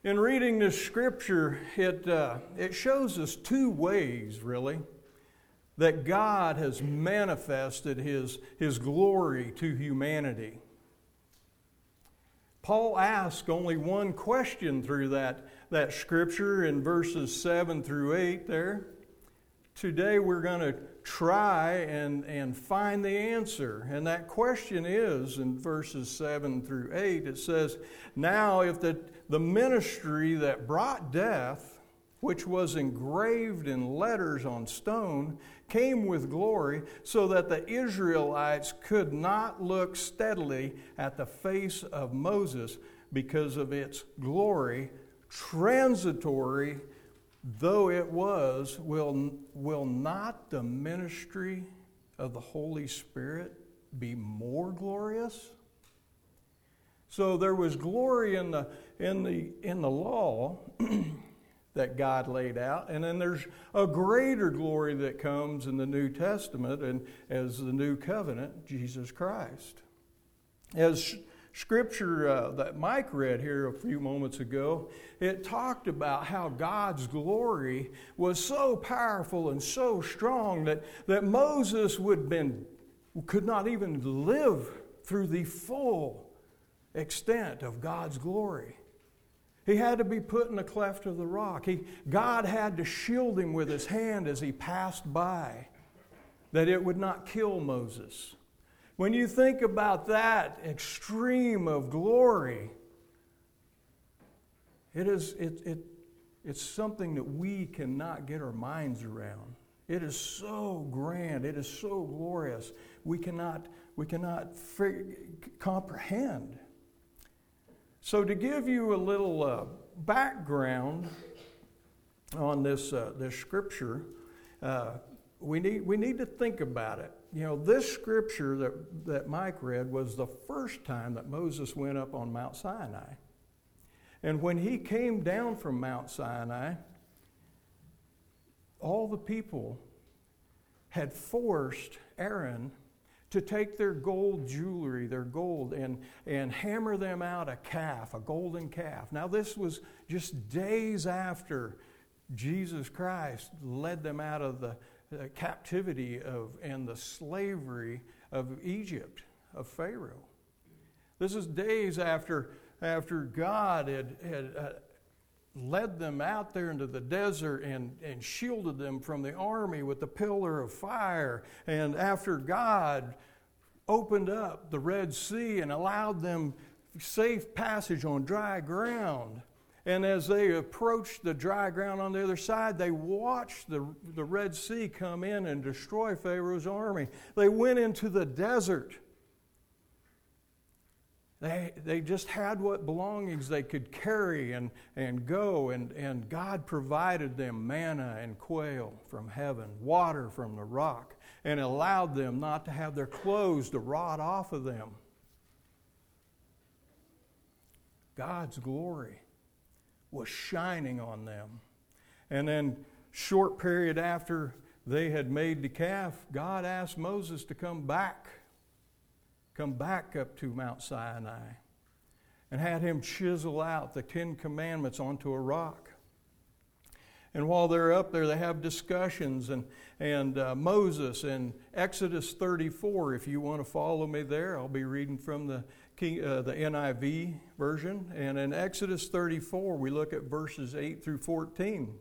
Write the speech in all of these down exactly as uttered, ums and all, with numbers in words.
In reading this scripture, it, uh, it shows us two ways, really, that God has manifested His, His glory to humanity. Paul asks only one question through that, that scripture in verses seven through eight there. Today we're going to try and, and find the answer. And that question is, in verses seven through eight, it says, "Now if the, the ministry that brought death, which was engraved in letters on stone, came with glory, so that the Israelites could not look steadily at the face of Moses because of its glory, transitory though it was, will, will not the ministry of the Holy Spirit be more glorious?" So there was glory in the in the in the law that God laid out, and then there's a greater glory that comes in the New Testament and as the new covenant, Jesus Christ. As Scripture uh, that Mike read here a few moments ago, it talked about how God's glory was so powerful and so strong that, that Moses would been, could not even live through the full extent of God's glory. He had to be put in a cleft of the rock. He, God had to shield him with his hand as he passed by, that it would not kill Moses. When you think about that extreme of glory, it is it, it it's something that we cannot get our minds around. It is so grand, it is so glorious, we cannot we cannot fig- comprehend. So to give you a little uh, background on this uh, this scripture, uh, we need we need to think about it. You know, this scripture that, that Mike read was the first time that Moses went up on Mount Sinai. And when he came down from Mount Sinai, all the people had forced Aaron to take their gold jewelry, their gold, and, and hammer them out a calf, a golden calf. Now this was just days after Jesus Christ led them out of the The captivity of and the slavery of Egypt, of Pharaoh. This is days after after God had, had uh, led them out there into the desert and, and shielded them from the army with the pillar of fire, and after God opened up the Red Sea and allowed them safe passage on dry ground. And as they approached the dry ground on the other side, they watched the, the Red Sea come in and destroy Pharaoh's army. They went into the desert. They, they just had what belongings they could carry and, and go, and, and God provided them manna and quail from heaven, water from the rock, and allowed them not to have their clothes to rot off of them. God's glory was shining on them. And then short period after they had made the calf, God asked Moses to come back, come back up to Mount Sinai, and had him chisel out the Ten Commandments onto a rock. And while they're up there, they have discussions, and, and uh, Moses in Exodus thirty-four, if you want to follow me there, I'll be reading from the King, uh, the N I V version. And in Exodus thirty-four, we look at verses eight through fourteen.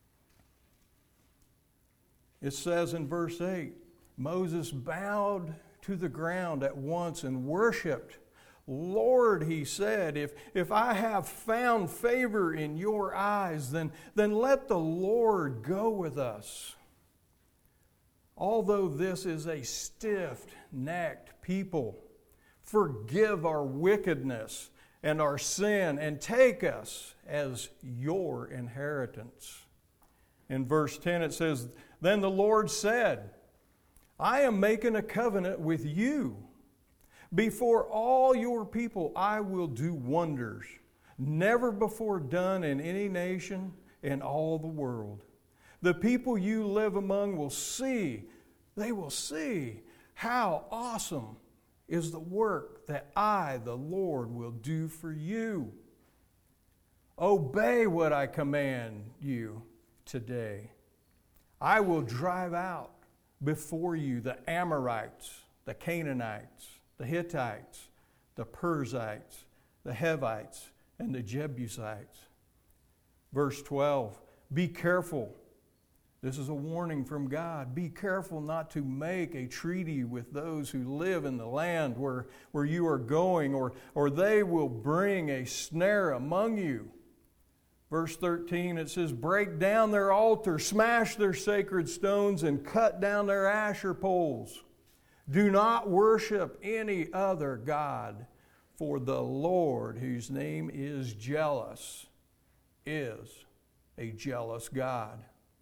It says in verse eight, Moses bowed to the ground at once and worshiped. "Lord," he said, if, if I have found favor in your eyes, then, then let the Lord go with us. Although this is a stiff-necked people, forgive our wickedness and our sin, and take us as your inheritance. In verse ten it says, "Then the Lord said, I am making a covenant with you. Before all your people I will do wonders, never before done in any nation in all the world. The people you live among will see, they will see how awesome is the work that I, the Lord, will do for you. Obey what I command you today. I will drive out before you the Amorites, the Canaanites, the Hittites, the Perizzites, the Hivites, and the Jebusites. Verse twelve, be careful. This is a warning from God. Be careful not to make a treaty with those who live in the land where, where you are going, or, or they will bring a snare among you. Verse thirteen, it says, break down their altar, smash their sacred stones, and cut down their Asher poles. Do not worship any other god, for the Lord, whose name is jealous, is a jealous God.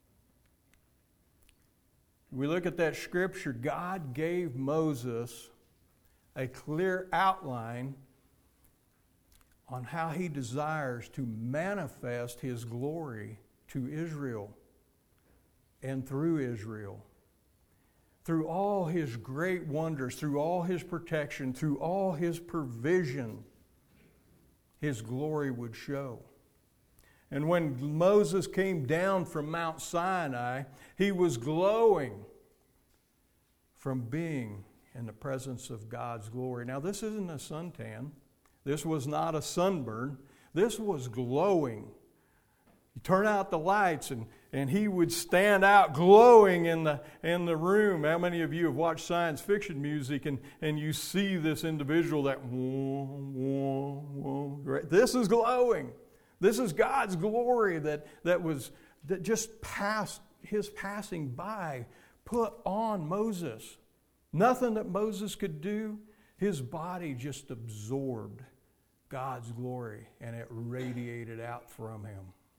We look at that scripture, God gave Moses a clear outline on how he desires to manifest his glory to Israel and through Israel. Through all his great wonders, through all his protection, through all his provision, his glory would show. And when Moses came down from Mount Sinai, he was glowing from being in the presence of God's glory. Now, this isn't a suntan. This was not a sunburn. This was glowing. You turn out the lights, and, and he would stand out glowing in the, in the room. How many of you have watched science fiction music, and, and you see this individual that, whoa, whoa, whoa, right? This is glowing. This is God's glory that, that was that just passed, his passing by, put on Moses. Nothing that Moses could do. His body just absorbed God's glory, and it radiated out from him.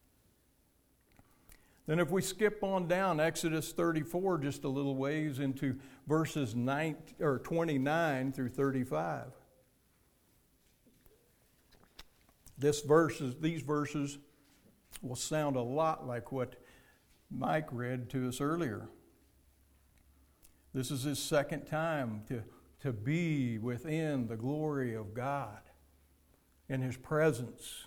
Then if we skip on down Exodus thirty-four just a little ways into verses nineteen, or twenty-nine through thirty-five. This verses, these verses will sound a lot like what Mike read to us earlier. This is his second time to, to be within the glory of God, in his presence.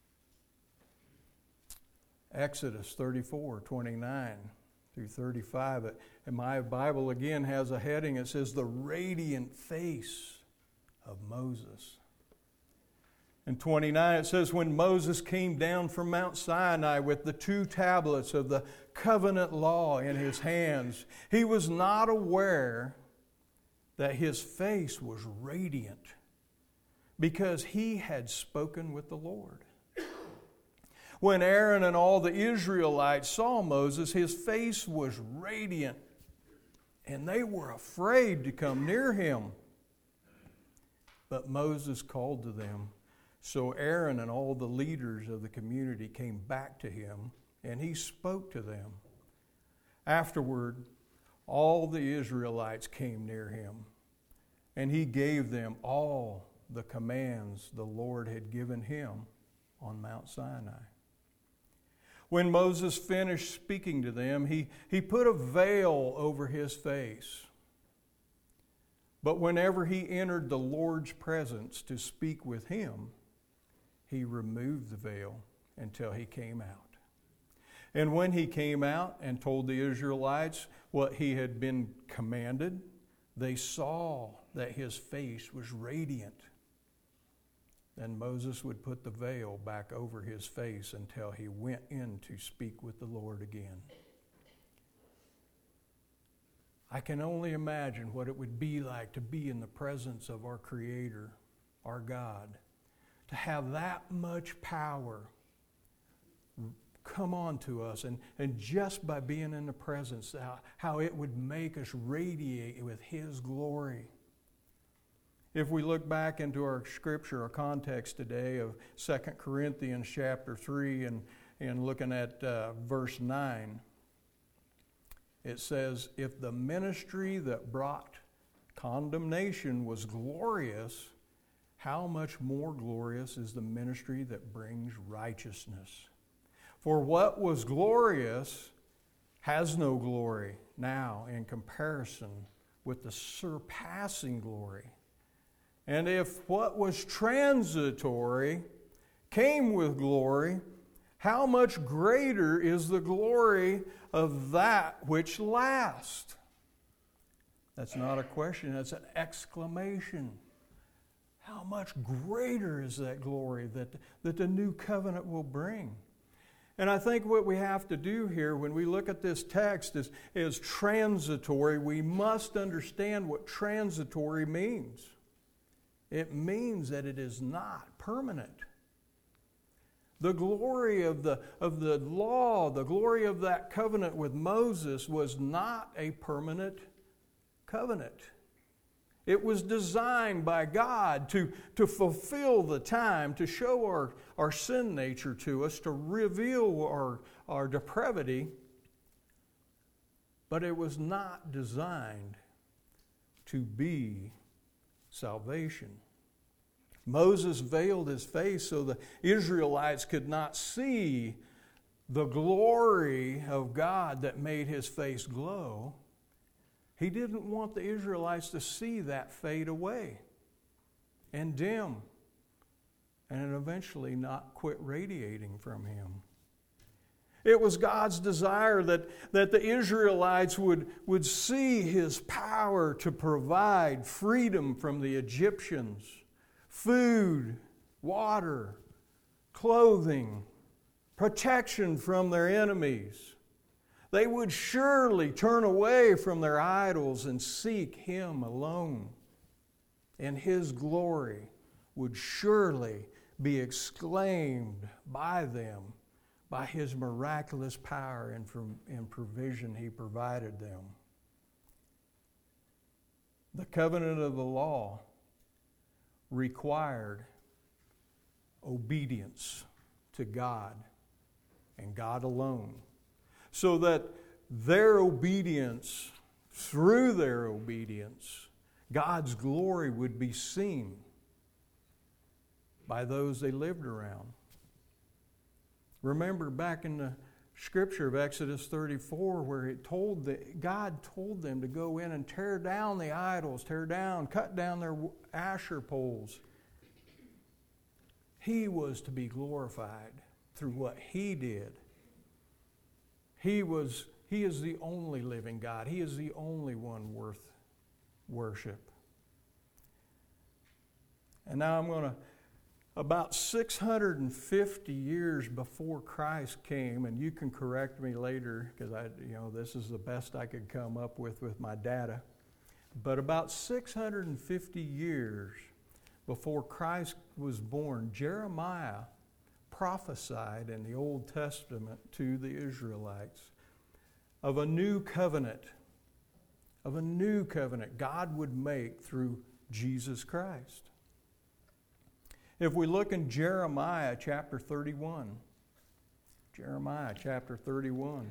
Exodus thirty-four, twenty-nine through thirty-five. And my Bible again has a heading. It says, the radiant face of Moses. In twenty-nine, it says, when Moses came down from Mount Sinai with the two tablets of the covenant law in his hands, he was not aware that his face was radiant, because he had spoken with the Lord. When Aaron and all the Israelites saw Moses, his face was radiant, and they were afraid to come near him. But Moses called to them. So Aaron and all the leaders of the community came back to him, and he spoke to them. Afterward, all the Israelites came near him, and he gave them all the commands the Lord had given him on Mount Sinai. When Moses finished speaking to them, he, he put a veil over his face. But whenever he entered the Lord's presence to speak with him, he removed the veil until he came out. And when he came out and told the Israelites what he had been commanded, they saw that his face was radiant. Then Moses would put the veil back over his face until he went in to speak with the Lord again. I can only imagine what it would be like to be in the presence of our Creator, our God, to have that much power come on to us, and, and just by being in the presence, how, how it would make us radiate with His glory. If we look back into our scripture, our context today of Second Corinthians chapter three, and, and looking at uh, verse nine, it says, if the ministry that brought condemnation was glorious, how much more glorious is the ministry that brings righteousness? For what was glorious has no glory now in comparison with the surpassing glory. And if what was transitory came with glory, how much greater is the glory of that which lasts? That's not a question, that's an exclamation. How much greater is that glory that, that the new covenant will bring? And I think what we have to do here when we look at this text is, is transitory. We must understand what transitory means. It means that it is not permanent. The glory of the, of the law, the glory of that covenant with Moses was not a permanent covenant. It was designed by God to, to fulfill the time, to show our, our sin nature to us, to reveal our, our depravity. But it was not designed to be salvation. Moses veiled his face so the Israelites could not see the glory of God that made his face glow. He didn't want the Israelites to see that fade away and dim and eventually not quit radiating from him. It was God's desire that, that the Israelites would, would see his power to provide freedom from the Egyptians, food, water, clothing, protection from their enemies. They would surely turn away from their idols and seek him alone. And his glory would surely be exclaimed by them by his miraculous power and, from, and provision he provided them. The covenant of the law required obedience to God and God alone, so that their obedience, through their obedience, God's glory would be seen by those they lived around. Remember back in the scripture of Exodus thirty-four where it told that God told them to go in and tear down the idols, tear down, cut down their Asher poles. He was to be glorified through what he did. He was, he is the only living God. He is the only one worth worship. And now I'm going to, about six hundred fifty years before Christ came, and you can correct me later because I, you know, this is the best I could come up with with my data. But about six hundred fifty years before Christ was born, Jeremiah prophesied in the Old Testament to the Israelites of a new covenant, of a new covenant God would make through Jesus Christ. If we look in Jeremiah chapter thirty-one, Jeremiah chapter thirty-one.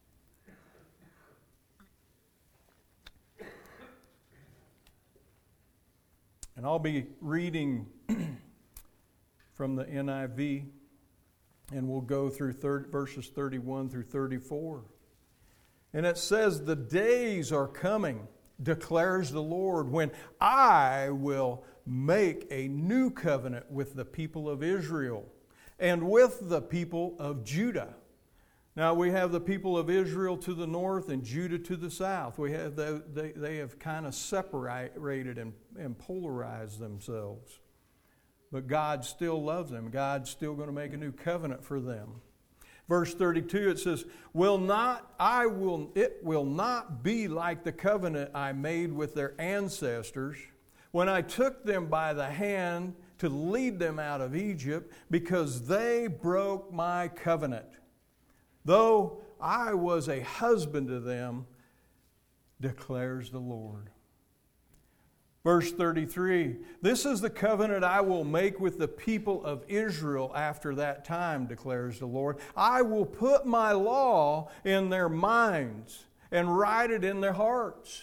And I'll be reading from the N I V, and we'll go through third, verses thirty-one through thirty-four. And it says, "The days are coming, declares the Lord, when I will make a new covenant with the people of Israel and with the people of Judah." Now we have the people of Israel to the north and Judah to the south. We have the, they, they have kind of separated and, and polarized themselves. But God still loves them. God's still going to make a new covenant for them. Verse thirty-two, it says, "Will not I will it will not be like the covenant I made with their ancestors when I took them by the hand to lead them out of Egypt, because they broke my covenant. Though I was a husband to them, declares the Lord." Verse thirty-three, "This is the covenant I will make with the people of Israel after that time, declares the Lord. I will put my law in their minds and write it in their hearts.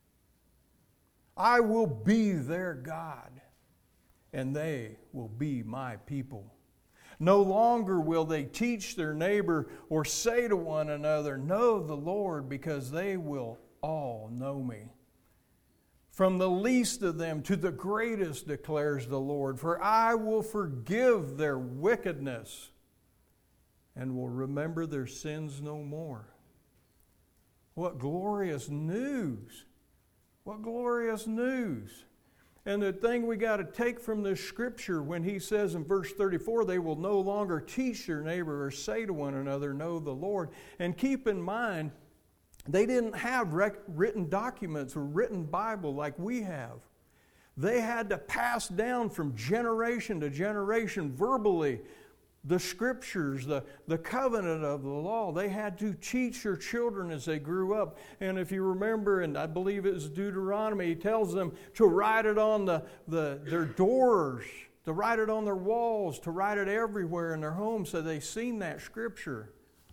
I will be their God, and they will be my people. No longer will they teach their neighbor or say to one another, 'Know the Lord,' because they will all know me. from the least of them to the greatest, declares the Lord. For I will forgive their wickedness and will remember their sins no more. What glorious news! What glorious news! And the thing we got to take from this scripture when he says in verse thirty-four, they will no longer teach their neighbor or say to one another, know the Lord. And keep in mind, they didn't have rec- written documents or written Bible like we have. They had to pass down from generation to generation verbally the scriptures, the, the covenant of the law. They had to teach their children as they grew up. And if you remember, and I believe it was Deuteronomy, he tells them to write it on the, the their doors, to write it on their walls, to write it everywhere in their homes so they've seen that scripture.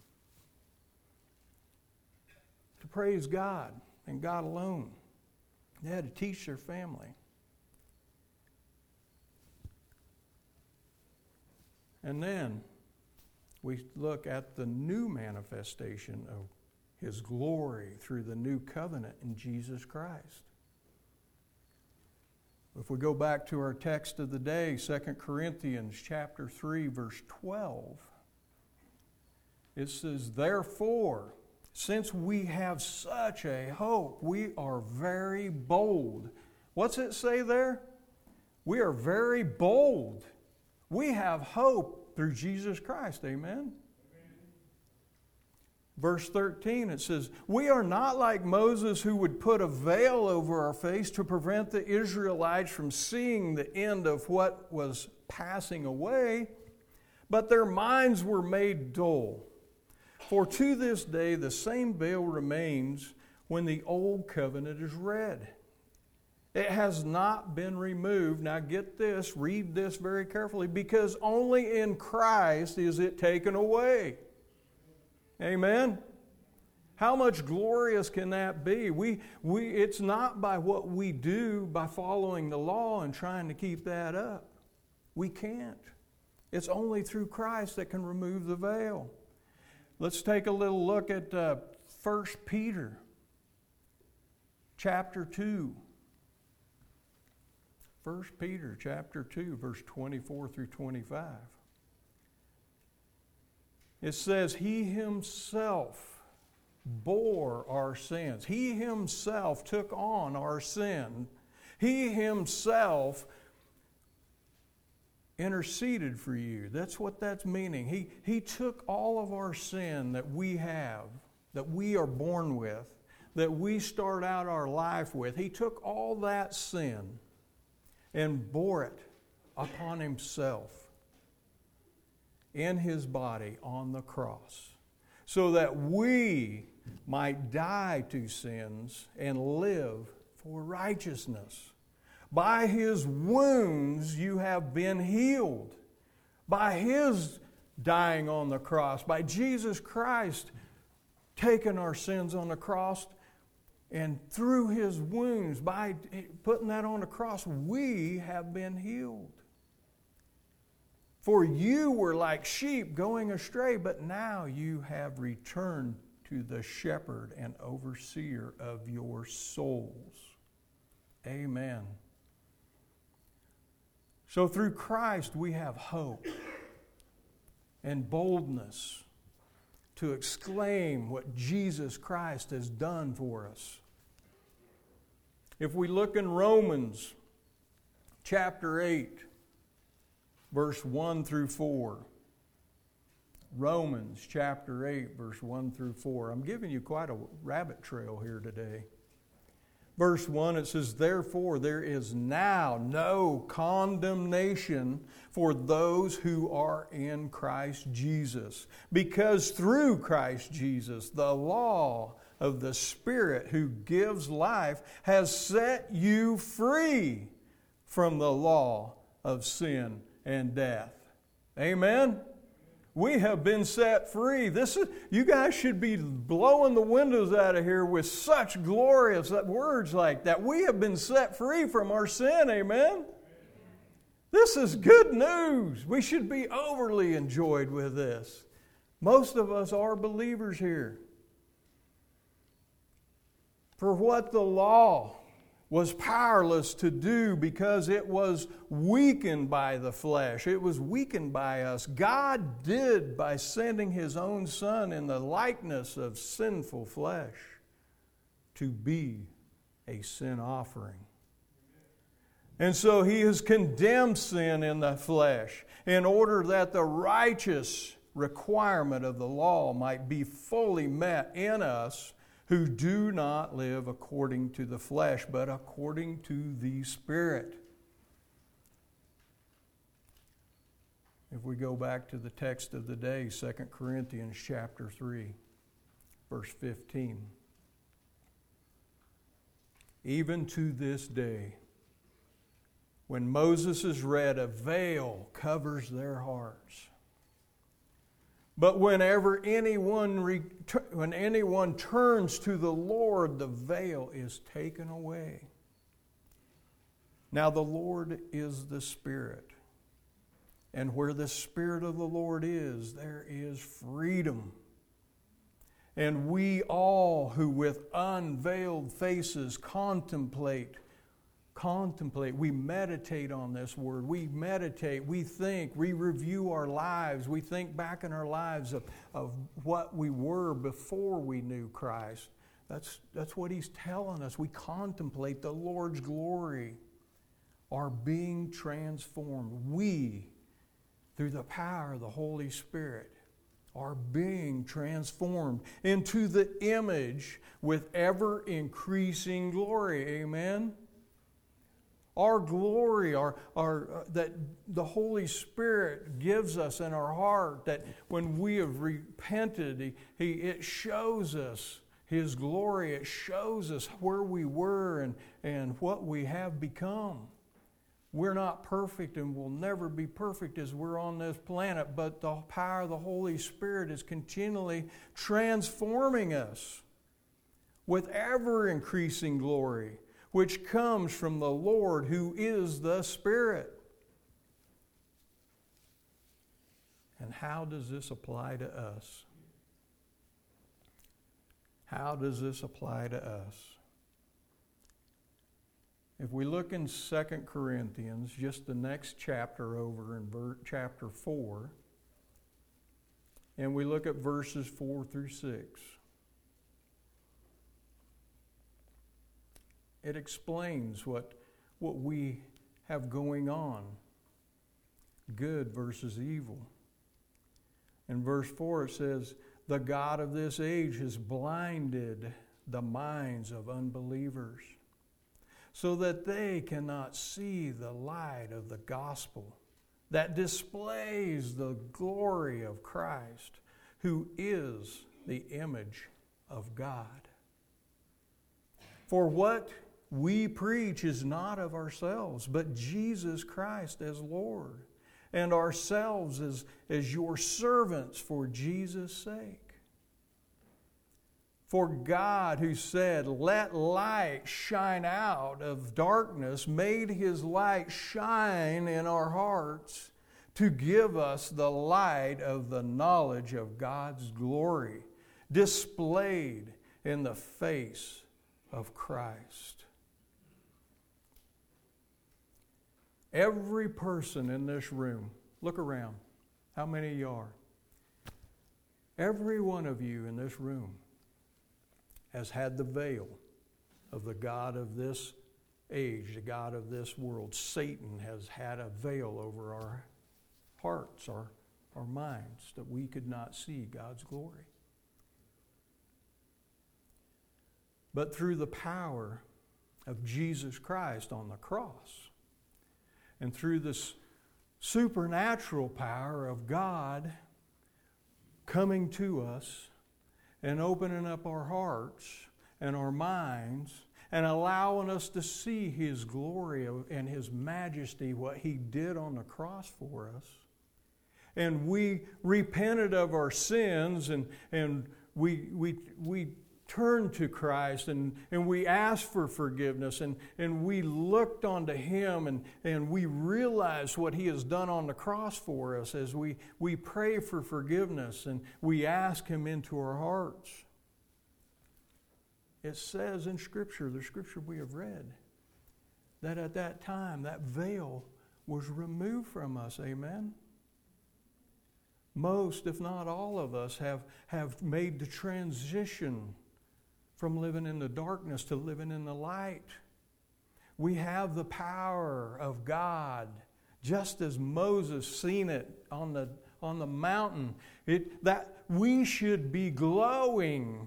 To praise God and God alone. They had to teach their family. And then we look at the new manifestation of His glory through the new covenant in Jesus Christ. If we go back to our text of the day, Second Corinthians chapter three, verse twelve, it says, therefore, since we have such a hope, we are very bold. What's it say there? We are very bold. We have hope through Jesus Christ. Amen? Amen. Verse thirteen, it says, we are not like Moses who would put a veil over our face to prevent the Israelites from seeing the end of what was passing away, but their minds were made dull. For to this day the same veil remains when the old covenant is read. It has not been removed. Now get this, read this very carefully, because only in Christ is it taken away. Amen? How much glorious can that be? We, we, it's not by what we do, by following the law and trying to keep that up. We can't. It's only through Christ that can remove the veil. Let's take a little look at uh, First Peter chapter two. First Peter chapter two, verse twenty-four through twenty-five. It says, He Himself bore our sins. He Himself took on our sin. He Himself interceded for you. That's what that's meaning. He, he took all of our sin that we have, that we are born with, that we start out our life with. He took all that sin and bore it upon Himself in His body on the cross, so that we might die to sins and live for righteousness. By His wounds you have been healed. By His dying on the cross, by Jesus Christ taking our sins on the cross, and through His wounds, by putting that on the cross, we have been healed. For you were like sheep going astray, but now you have returned to the shepherd and overseer of your souls. Amen. So through Christ we have hope and boldness to exclaim what Jesus Christ has done for us. If we look in Romans chapter eight, verse one through four. Romans chapter eight, verse one through four. I'm giving you quite a rabbit trail here today. Verse one, it says, therefore there is now no condemnation for those who are in Christ Jesus. Because through Christ Jesus, the law of the Spirit who gives life has set you free from the law of sin and death. Amen? We have been set free. This is, you guys should be blowing the windows out of here with such glorious words like that. We have been set free from our sin. Amen? This is good news. We should be overly enjoyed with this. Most of us are believers here. For what the law was powerless to do because it was weakened by the flesh. It was weakened by us. God did by sending His own Son in the likeness of sinful flesh to be a sin offering. And so He has condemned sin in the flesh in order that the righteous requirement of the law might be fully met in us who do not live according to the flesh, but according to the Spirit. If we go back to the text of the day, Second Corinthians chapter three, verse fifteen. Even to this day, when Moses is read, a veil covers their hearts. But whenever anyone re- when anyone turns to the Lord, the veil is taken away. Now the Lord is the Spirit. And where the Spirit of the Lord is, there is freedom. And we all who with unveiled faces contemplate Contemplate, we meditate on this word. We meditate, we think, we review our lives. We think back in our lives of, of what we were before we knew Christ. That's, that's what He's telling us. We contemplate the Lord's glory, are being transformed. We, through the power of the Holy Spirit, are being transformed into the image with ever-increasing glory. Amen? Our glory, our, our, uh, that the Holy Spirit gives us in our heart, that when we have repented, he, he, it shows us His glory. It shows us where we were and, and what we have become. We're not perfect and will never be perfect as we're on this planet, but the power of the Holy Spirit is continually transforming us with ever-increasing glory, which comes from the Lord who is the Spirit. And how does this apply to us? How does this apply to us? If we look in Second Corinthians, just the next chapter over in ver- chapter four, and we look at verses four through six, it explains what, what we have going on, good versus evil. In verse four it says, "The God of this age has blinded the minds of unbelievers, so that they cannot see the light of the gospel that displays the glory of Christ, who is the image of God. For what we preach is not of ourselves, but Jesus Christ as Lord, and ourselves as, as your servants for Jesus' sake. For God, who said, 'Let light shine out of darkness,' made His light shine in our hearts to give us the light of the knowledge of God's glory, displayed in the face of Christ." Every person in this room, look around, how many of you are? Every one of you in this room has had the veil of the God of this age, the God of this world. Satan has had a veil over our hearts, our, our minds, that we could not see God's glory. But through the power of Jesus Christ on the cross, and through this supernatural power of God coming to us and opening up our hearts and our minds and allowing us to see His glory and His majesty, what He did on the cross for us. And we repented of our sins, and, and we, we, we turned to Christ, and, and we asked for forgiveness, and, and we looked unto Him, and, and we realized what He has done on the cross for us as we, we pray for forgiveness and we ask Him into our hearts. It says in Scripture, the Scripture we have read, that at that time that veil was removed from us. Amen? Most, if not all of us, have, have made the transition from living in the darkness to living in the light. We have the power of God, just as Moses seen it on the, on the mountain. It, that we should be glowing.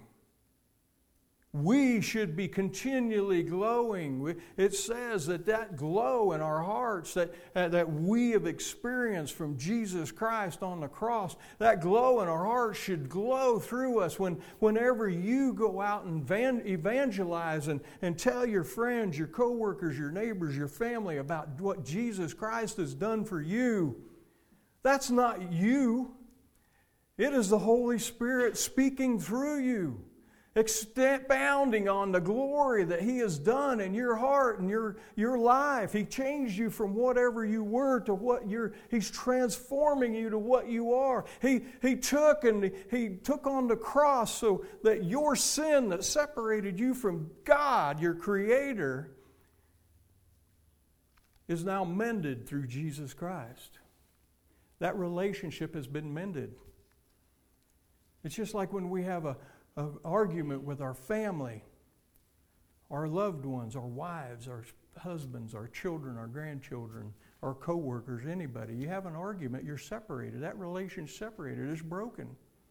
We should be continually glowing. It says that that glow in our hearts that, uh, that we have experienced from Jesus Christ on the cross, that glow in our hearts should glow through us when, whenever you go out and van, evangelize and, and tell your friends, your coworkers, your neighbors, your family about what Jesus Christ has done for you. That's not you. It is the Holy Spirit speaking through you, expounding on the glory that He has done in your heart and your, your life. He changed you from whatever you were to what you're, He's transforming you to what you are. He, he took and He took on the cross so that your sin that separated you from God, your Creator, is now mended through Jesus Christ. That relationship has been mended. It's just like when we have a An argument with our family, our loved ones, our wives, our husbands, our children, our grandchildren, our coworkers, anybody. You have an argument, you're separated. That relation's separated. It's broken.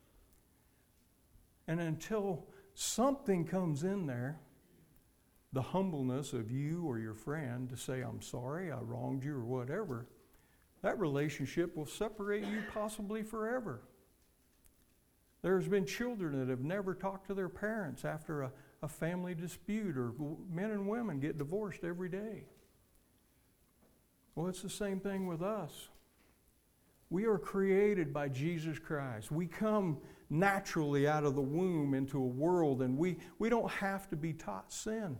And until something comes in there, the humbleness of you or your friend to say, I'm sorry, I wronged you or whatever, that relationship will separate you possibly forever. There's been children that have never talked to their parents after a, a family dispute, or men and women get divorced every day. Well, it's the same thing with us. We are created by Jesus Christ. We come naturally out of the womb into a world, and we, we don't have to be taught sin.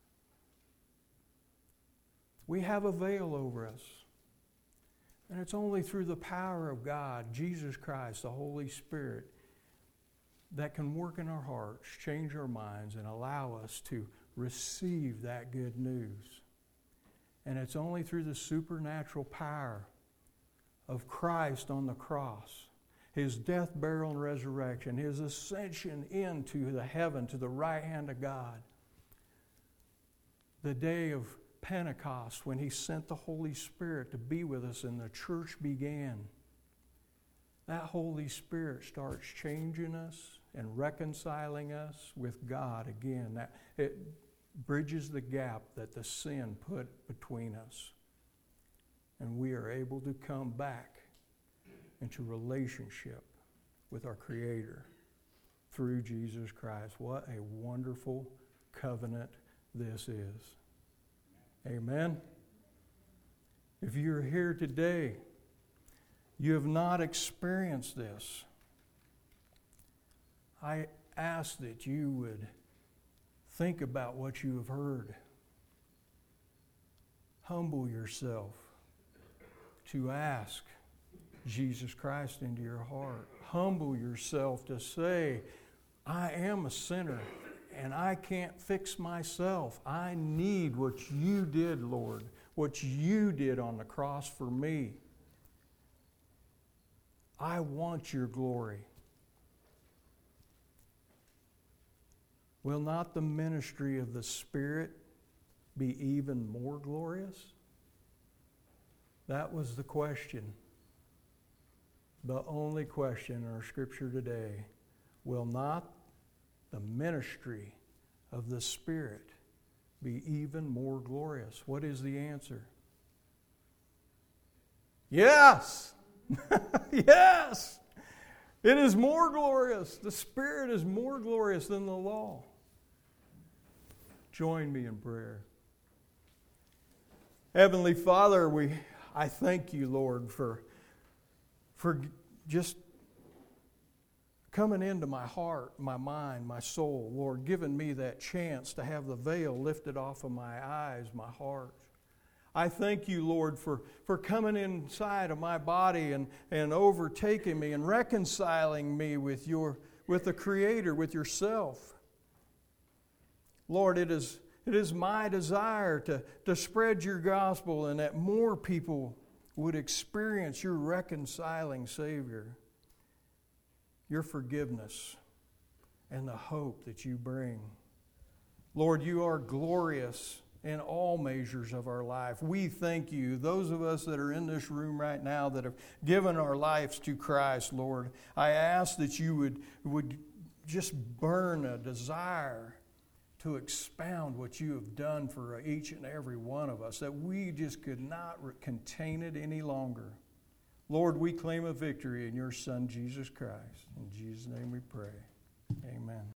We have a veil over us. And it's only through the power of God, Jesus Christ, the Holy Spirit, that can work in our hearts, change our minds, and allow us to receive that good news. And it's only through the supernatural power of Christ on the cross, His death, burial, and resurrection, His ascension into the heaven to the right hand of God, the day of Pentecost when He sent the Holy Spirit to be with us and the church began. That Holy Spirit starts changing us and reconciling us with God again. That it bridges the gap that the sin put between us. And we are able to come back into relationship with our Creator through Jesus Christ. What a wonderful covenant this is. Amen. If you're here today, you have not experienced this, I ask that you would think about what you have heard. Humble yourself to ask Jesus Christ into your heart. Humble yourself to say, I am a sinner and I can't fix myself. I need what you did, Lord, what you did on the cross for me. I want your glory. Will not the ministry of the Spirit be even more glorious? That was the question. The only question in our scripture today. Will not the ministry of the Spirit be even more glorious? What is the answer? Yes! Yes! It is more glorious. The Spirit is more glorious than the law. Join me in prayer. Heavenly Father, we I thank you, Lord, for, for just coming into my heart, my mind, my soul, Lord, giving me that chance to have the veil lifted off of my eyes, my heart. I thank you, Lord, for, for coming inside of my body and, and overtaking me and reconciling me with your with the Creator, with yourself. Lord, it is It is my desire to, to spread your gospel and that more people would experience your reconciling Savior, your forgiveness, and the hope that you bring. Lord, you are glorious in all measures of our life. We thank you. Those of us that are in this room right now that have given our lives to Christ, Lord, I ask that you would, would just burn a desire to expound what you have done for each and every one of us, that we just could not contain it any longer. Lord, we claim a victory in your Son, Jesus Christ. In Jesus' name we pray. Amen.